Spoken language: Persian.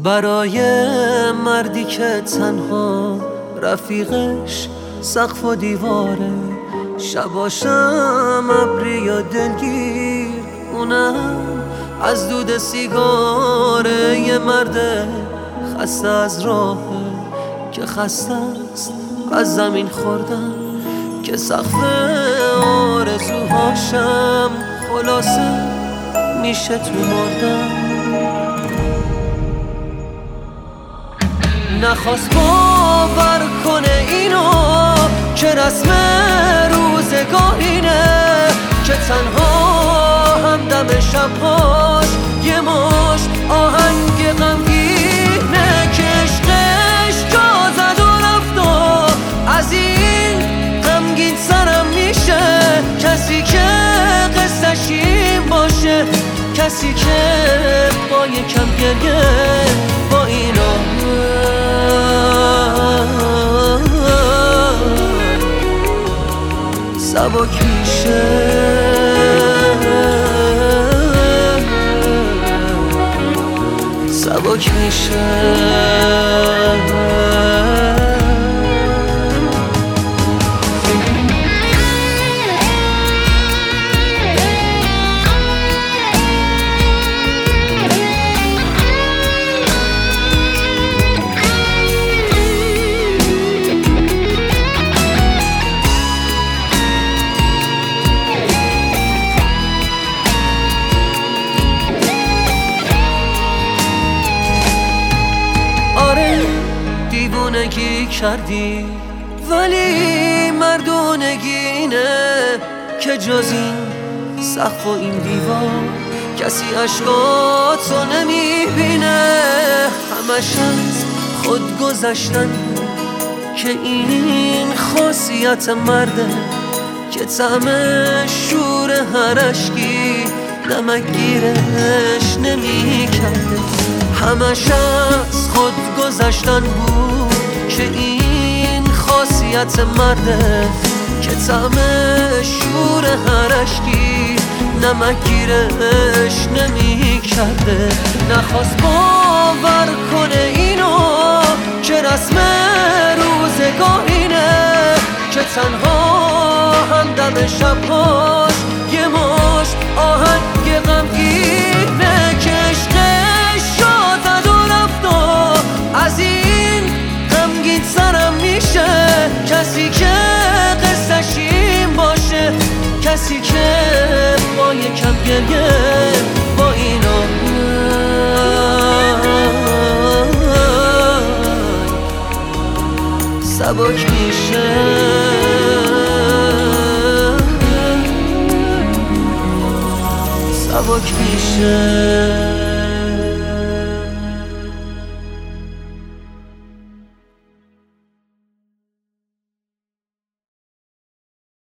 برای مردی که تنها رفیقش سقف و دیواره، شباشم ابری یا دلگیر، اونم از دود سیگاره. یه مرد خسته از راهه که خسته است از زمین خوردن، که سقف آرزوهاشم خلاصه میشه تو مردن. نخواست باور کنه اینو که رسم روزگار اینه، که تنها همدم شبهاش یه مشت آهنگ غمگینه، که عشقش جا زد و رفت و از این غمگین سرم میشه. کسی که قصه‌ش این باشه، کسی که با یکم گریه با اینا سبک میشه. سبک میشه. دیوونگی کردی ولی مردونگی اینه، که جز این سقف و این دیوار کسی عشقاتو نمیبینه. همش از خود گذشتن بود که این خاصیت مرده، که طعم شور هر اشکی نمکگیرش نمیکرده. همش از خود گذشتن بود که این خاصیت مرده، که طعم شور هر اشکی نمکگیرش نمیکرده. نخواست باور کنه اینو که رسم روزگار اینه، که تنها همدم شبهاش یه مشت آهنگ غمگینه، که عشقش جا زد و رفت و از این غمگین سرم میشه. کسی که قصه‌ش این باشه، کسی که با یکم گریه با اینا سبک میشه. سبک میشه.